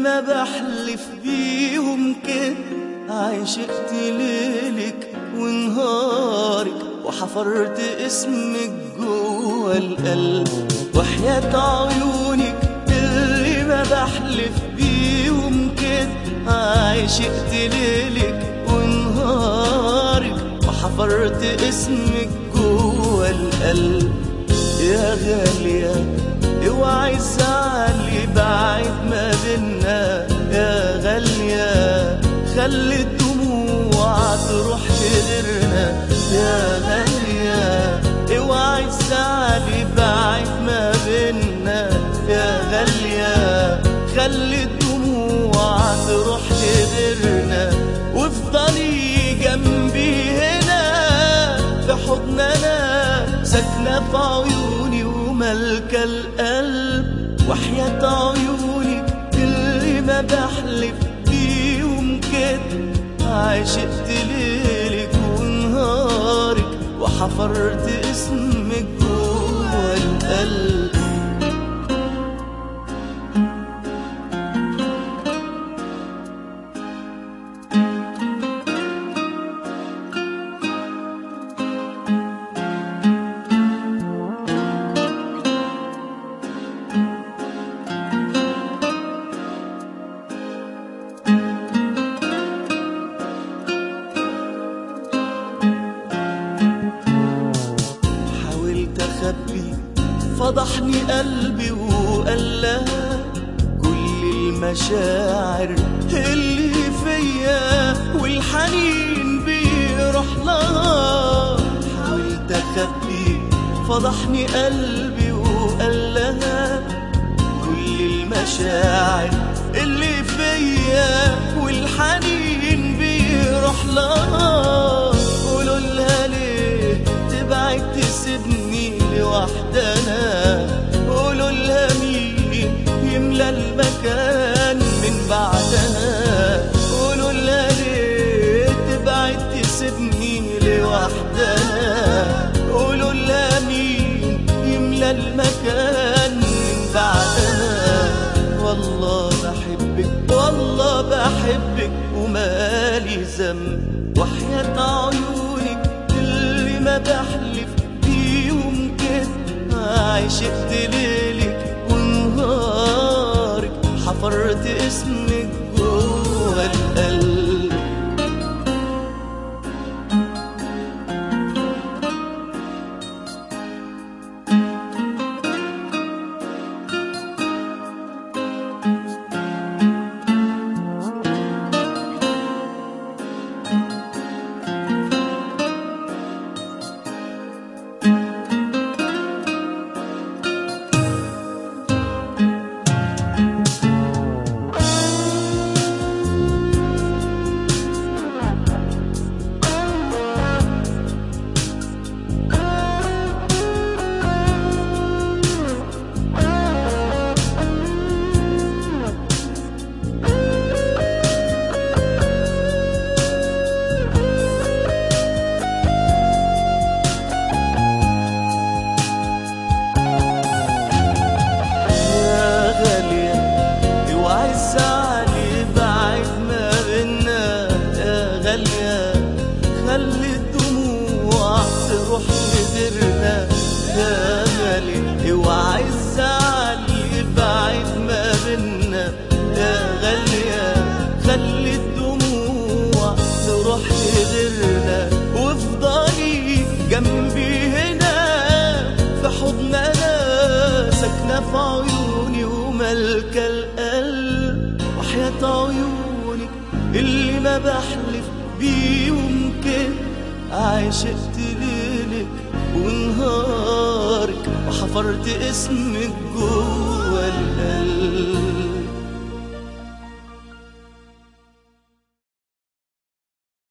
ما بحلف بيهم كده عشقت ليلك ونهارك وحفرت اسمك جوا القلب، وحياة عيونك اللي ما بحلف بيهم كده عشقت ليلك ونهارك وحفرت اسمك جوا القلب. يا غالية اوعي تزعلي بعد ما بينا، يا غالية خلي الدموع تروح لغيرنا، يا غالية اوعي تزعلي بعد ما بينا، يا غالية خلي الدموع تروح لغيرنا، وافضلي جنبي هنا في حضننا ساكنة في عيوني وملكة القلب، وحياة عيونك اللي ما بحلف بيهم كده عشقت ليلك ونهارك وحفرت اسمك جوا القلب. فضحني قلبي وقال لها كل المشاعر اللي فيا والحنين بيروح لها، حاولت اخبي فضحني قلبي وقال لها كل المشاعر اللي فيا والحنين بيروح لها. قولوا لها ليه تبعد تسيبني لوحدنا، قولوا لها مين يملى المكان من بعدها، قولوا لها ليه تبعد تسيبني لوحدنا، قولوا لها مين يملى المكان من بعدها. والله بحبك والله بحبك ومالي ذنب، وحياة عيونك اللي ما بحلف بيهم كده عشقت ليلك ونهارك حفرت اسمك جوا القلب. خلي الدموع تروح لغيرنا، يا غالي اوعي الزعل يبعد ما بينا، يا غالية خلي الدموع تروح لغيرنا، وافضلي جنبي هنا في حضننا ساكنة في عيوني وملكة القلب، وحياة عيونك اللي ما بحلف بيهم كده عشقت ليلك ونهارك وحفرت اسمك جوا القلب.